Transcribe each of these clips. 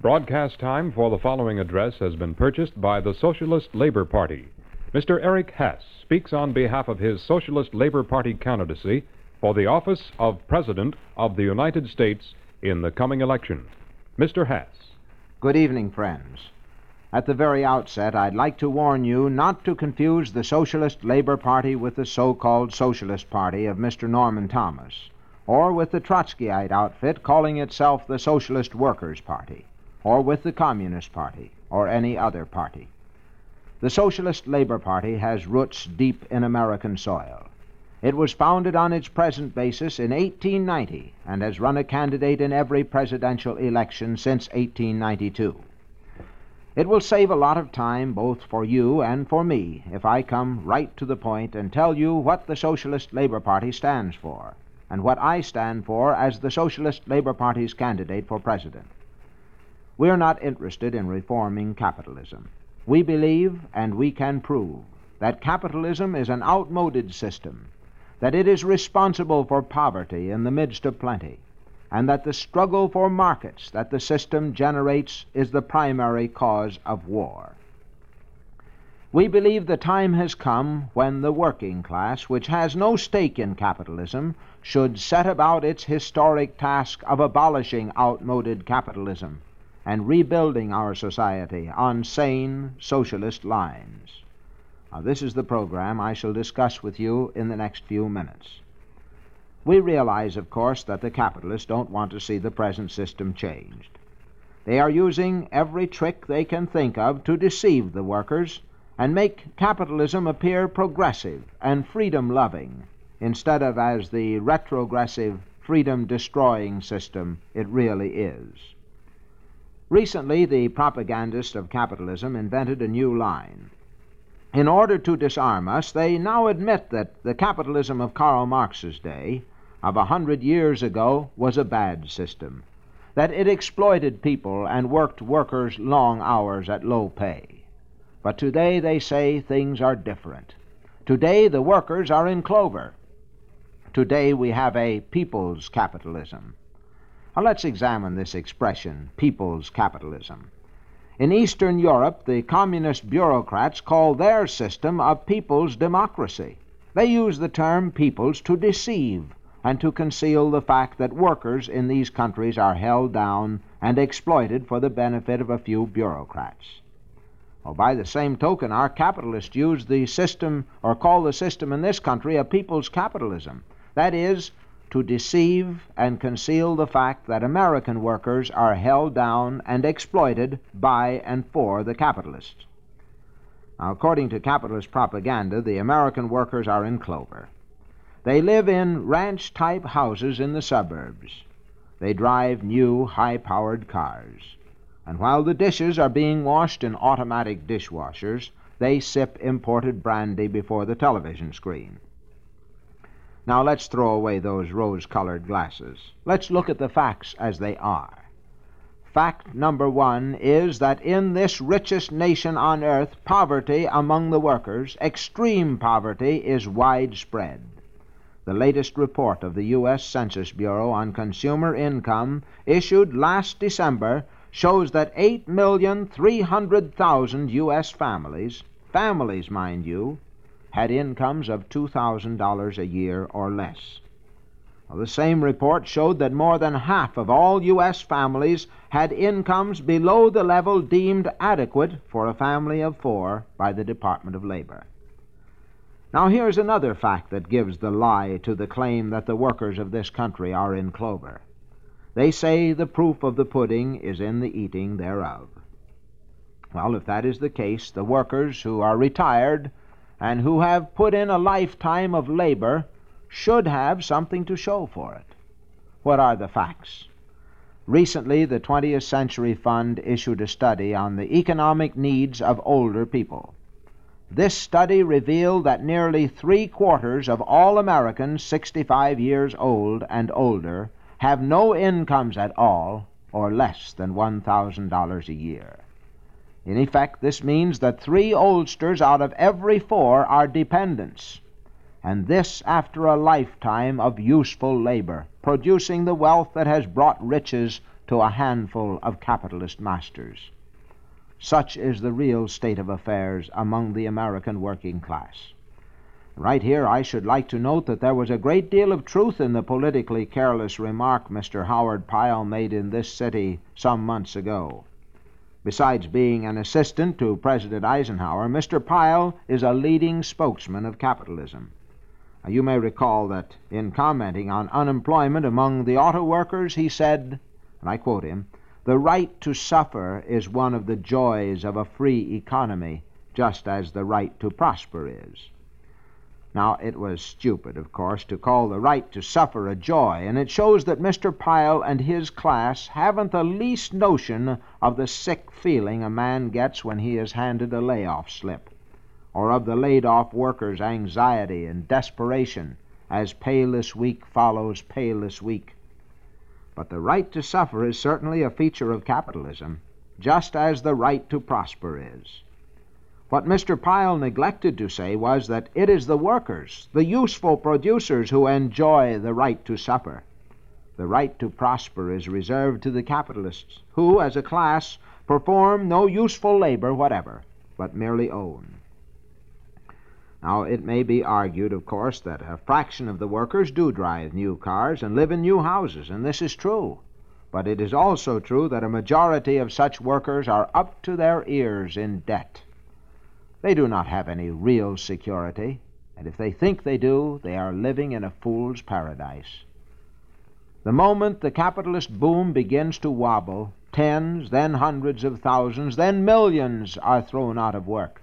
Broadcast time for the following address has been purchased by the Socialist Labor Party. Mr. Eric Hess speaks on behalf of his Socialist Labor Party candidacy for the office of President of the United States in the coming election. Mr. Hess. Good evening, friends. At the very outset, I'd like to warn you not to confuse the Socialist Labor Party with the so-called Socialist Party of Mr. Norman Thomas, or with the Trotskyite outfit calling itself the Socialist Workers' Party, or with the Communist Party, or any other party. The Socialist Labor Party has roots deep in American soil. It was founded on its present basis in 1890 and has run a candidate in every presidential election since 1892. It will save a lot of time both for you and for me if I come right to the point and tell you what the Socialist Labor Party stands for and what I stand for as the Socialist Labor Party's candidate for president. We're not interested in reforming capitalism. We believe, and we can prove, that capitalism is an outmoded system, that it is responsible for poverty in the midst of plenty, and that the struggle for markets that the system generates is the primary cause of war. We believe the time has come when the working class, which has no stake in capitalism, should set about its historic task of abolishing outmoded capitalism and rebuilding our society on sane socialist lines. Now, this is the program I shall discuss with you in the next few minutes. We realize, of course, that the capitalists don't want to see the present system changed. They are using every trick they can think of to deceive the workers and make capitalism appear progressive and freedom-loving instead of as the retrogressive, freedom-destroying system it really is. Recently, the propagandists of capitalism invented a new line. In order to disarm us, they now admit that the capitalism of Karl Marx's day, of 100 years ago, was a bad system, that it exploited people and worked workers long hours at low pay. But today, they say, things are different. Today, the workers are in clover. Today, we have a people's capitalism. Now, let's examine this expression, people's capitalism. In Eastern Europe, the communist bureaucrats call their system a people's democracy. They use the term people's to deceive and to conceal the fact that workers in these countries are held down and exploited for the benefit of a few bureaucrats. Well, by the same token, our capitalists use the system, or call the system in this country, a people's capitalism. That is, to deceive and conceal the fact that American workers are held down and exploited by and for the capitalists. Now, according to capitalist propaganda, the American workers are in clover. They live in ranch-type houses in the suburbs. They drive new, high-powered cars. And while the dishes are being washed in automatic dishwashers, they sip imported brandy before the television screen. Now let's throw away those rose-colored glasses. Let's look at the facts as they are. Fact number one is that in this richest nation on earth, poverty among the workers, extreme poverty, is widespread. The latest report of the U.S. Census Bureau on consumer income, issued last December, shows that 8,300,000 U.S. families, mind you, had incomes of $2,000 a year or less. Well, the same report showed that more than half of all U.S. families had incomes below the level deemed adequate for a family of four by the Department of Labor. Now, here's another fact that gives the lie to the claim that the workers of this country are in clover. They say the proof of the pudding is in the eating thereof. Well, if that is the case, the workers who are retired and who have put in a lifetime of labor should have something to show for it. What are the facts? Recently, the 20th Century Fund issued a study on the economic needs of older people. This study revealed that nearly 3/4 of all Americans 65 years old and older have no incomes at all or less than $1,000 a year. In effect, this means that 3 oldsters out of every 4 are dependents, and this after a lifetime of useful labor, producing the wealth that has brought riches to a handful of capitalist masters. Such is the real state of affairs among the American working class. Right here I should like to note that there was a great deal of truth in the politically careless remark Mr. Howard Pyle made in this city some months ago. Besides being an assistant to President Eisenhower, Mr. Pyle is a leading spokesman of capitalism. You may recall that in commenting on unemployment among the auto workers, he said, and I quote him, "The right to suffer is one of the joys of a free economy, just as the right to prosper is." Now, it was stupid, of course, to call the right to suffer a joy, and it shows that Mr. Pyle and his class haven't the least notion of the sick feeling a man gets when he is handed a layoff slip, or of the laid-off worker's anxiety and desperation as payless week follows payless week. But the right to suffer is certainly a feature of capitalism, just as the right to prosper is. What Mr. Pyle neglected to say was that it is the workers, the useful producers, who enjoy the right to suffer. The right to prosper is reserved to the capitalists, who, as a class, perform no useful labor whatever, but merely own. Now, it may be argued, of course, that a fraction of the workers do drive new cars and live in new houses, and this is true. But it is also true that a majority of such workers are up to their ears in debt. They do not have any real security, and if they think they do, they are living in a fool's paradise. The moment the capitalist boom begins to wobble, tens, then hundreds of thousands, then millions are thrown out of work.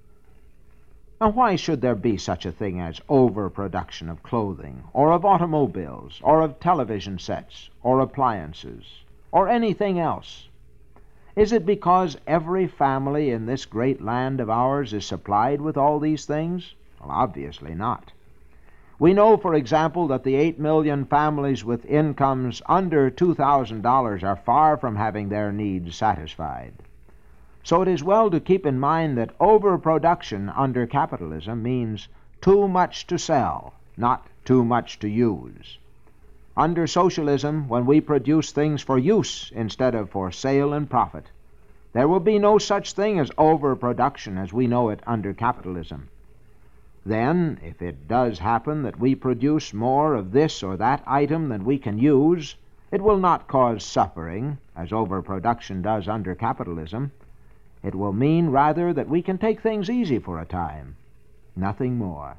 Now, why should there be such a thing as overproduction of clothing, or of automobiles, or of television sets, or appliances, or anything else? Is it because every family in this great land of ours is supplied with all these things? Well, obviously not. We know, for example, that the 8 million families with incomes under $2,000 are far from having their needs satisfied. So it is well to keep in mind that overproduction under capitalism means too much to sell, not too much to use. Under socialism, when we produce things for use instead of for sale and profit, there will be no such thing as overproduction as we know it under capitalism. Then, if it does happen that we produce more of this or that item than we can use, it will not cause suffering, as overproduction does under capitalism. It will mean, rather, that we can take things easy for a time. Nothing more.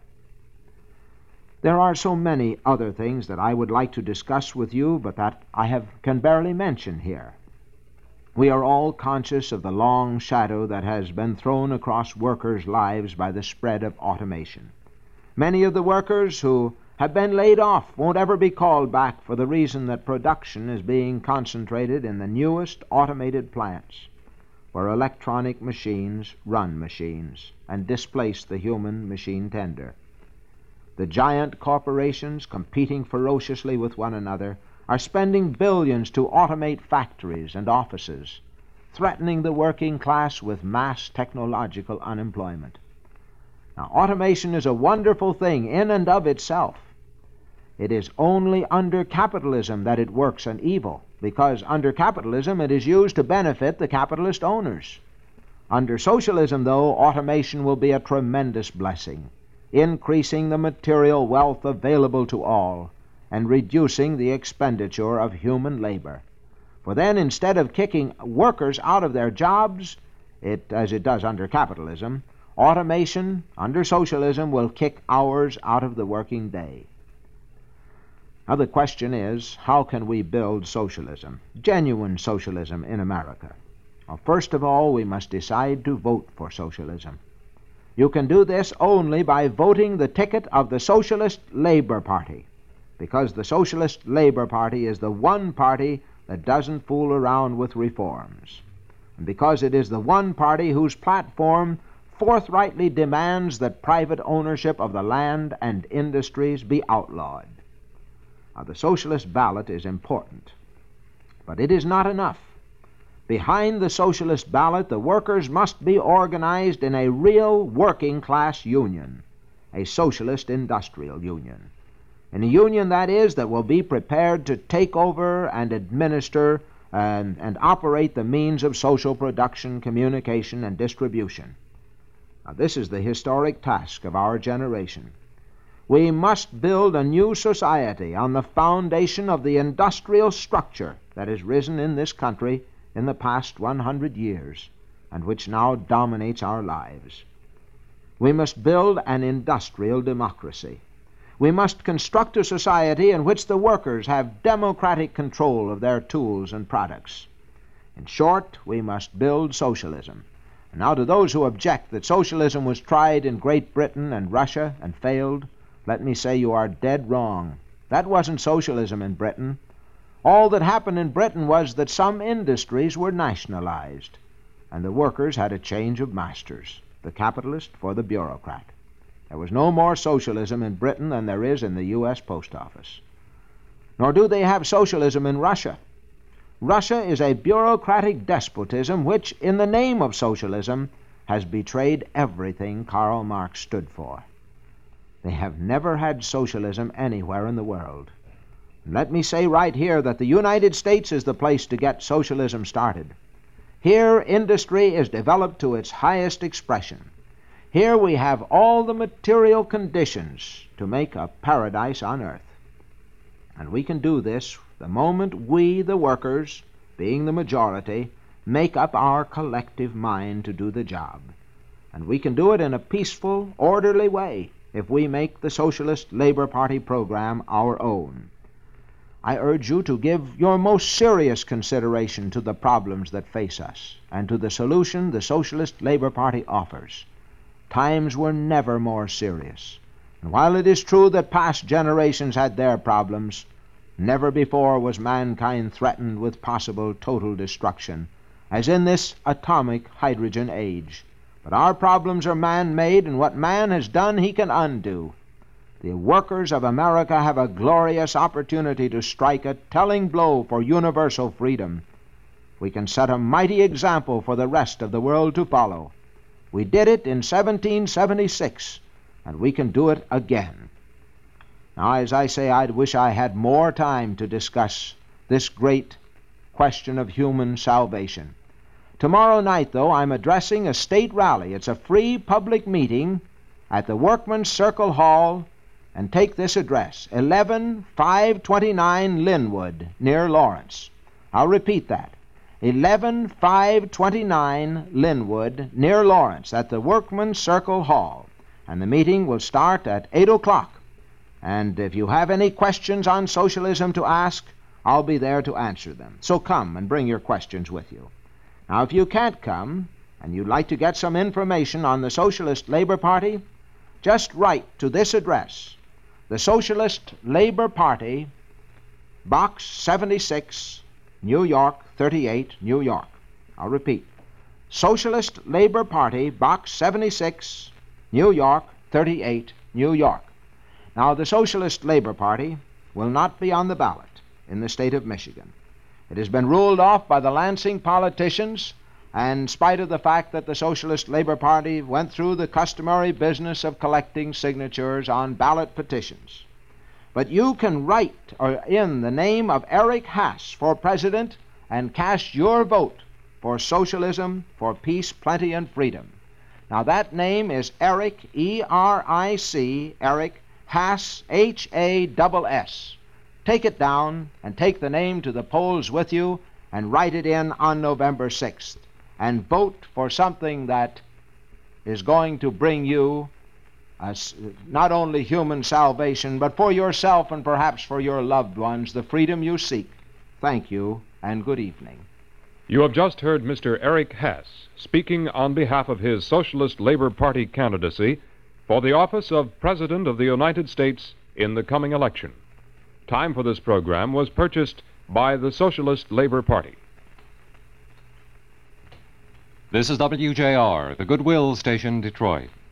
There are so many other things that I would like to discuss with you, but that I can barely mention here. We are all conscious of the long shadow that has been thrown across workers' lives by the spread of automation. Many of the workers who have been laid off won't ever be called back for the reason that production is being concentrated in the newest automated plants, where electronic machines run machines and displace the human machine tender. The giant corporations, competing ferociously with one another, are spending billions to automate factories and offices, threatening the working class with mass technological unemployment. Now, automation is a wonderful thing in and of itself. It is only under capitalism that it works an evil, because under capitalism it is used to benefit the capitalist owners. Under socialism, though, automation will be a tremendous blessing, increasing the material wealth available to all, and reducing the expenditure of human labor. For then, instead of kicking workers out of their jobs, as it does under capitalism, automation under socialism will kick hours out of the working day. Now the question is, how can we build socialism, genuine socialism in America? Well, first of all, we must decide to vote for socialism. You can do this only by voting the ticket of the Socialist Labor Party, because the Socialist Labor Party is the one party that doesn't fool around with reforms, and because it is the one party whose platform forthrightly demands that private ownership of the land and industries be outlawed. Now, the socialist ballot is important, but it is not enough. Behind the socialist ballot, the workers must be organized in a real working-class union, a socialist industrial union. In a union, that is, that will be prepared to take over and administer and operate the means of social production, communication, and distribution. Now, this is the historic task of our generation. We must build a new society on the foundation of the industrial structure that has risen in this country in the past 100 years and which now dominates our lives. We must build an industrial democracy. We must construct a society in which the workers have democratic control of their tools and products. In short, we must build socialism. And now, to those who object that socialism was tried in Great Britain and Russia and failed, let me say you are dead wrong. That wasn't socialism in Britain. All that happened in Britain was that some industries were nationalized, and the workers had a change of masters, the capitalist for the bureaucrat. There was no more socialism in Britain than there is in the U.S. Post Office. Nor do they have socialism in Russia. Russia is a bureaucratic despotism which, in the name of socialism, has betrayed everything Karl Marx stood for. They have never had socialism anywhere in the world. And let me say right here that the United States is the place to get socialism started. Here, industry is developed to its highest expression. Here we have all the material conditions to make a paradise on earth. And we can do this the moment we, the workers, being the majority, make up our collective mind to do the job. And we can do it in a peaceful, orderly way if we make the Socialist Labor Party program our own. I urge you to give your most serious consideration to the problems that face us and to the solution the Socialist Labor Party offers. Times were never more serious. And while it is true that past generations had their problems, never before was mankind threatened with possible total destruction, as in this atomic hydrogen age. But our problems are man-made, and what man has done he can undo. The workers of America have a glorious opportunity to strike a telling blow for universal freedom. We can set a mighty example for the rest of the world to follow. We did it in 1776, and we can do it again. Now, as I say, I wish I had more time to discuss this great question of human salvation. Tomorrow night, though, I'm addressing a state rally. It's a free public meeting at the Workmen's Circle Hall, and take this address, 11529 Linwood, near Lawrence. I'll repeat that, 11529 Linwood, near Lawrence, at the Workmen's Circle Hall. And the meeting will start at 8 o'clock. And if you have any questions on socialism to ask, I'll be there to answer them. So come and bring your questions with you. Now, if you can't come, and you'd like to get some information on the Socialist Labor Party, just write to this address, the Socialist Labor Party, Box 76, New York 38, New York. I'll repeat, Socialist Labor Party, Box 76, New York 38, New York. Now, the Socialist Labor Party will not be on the ballot in the state of Michigan. It has been ruled off by the Lansing politicians, and in spite of the fact that the Socialist Labor Party went through the customary business of collecting signatures on ballot petitions. But you can write in the name of Eric Hass for president and cast your vote for socialism, for peace, plenty, and freedom. Now, that name is Eric, E-R-I-C, Eric Hass, H-A-S-S. Take it down and take the name to the polls with you and write it in on November 6th. And vote for something that is going to bring you not only human salvation, but for yourself and perhaps for your loved ones, the freedom you seek. Thank you, and good evening. You have just heard Mr. Eric Hass speaking on behalf of his Socialist Labor Party candidacy for the office of President of the United States in the coming election. Time for this program was purchased by the Socialist Labor Party. This is WJR, the Goodwill Station, Detroit.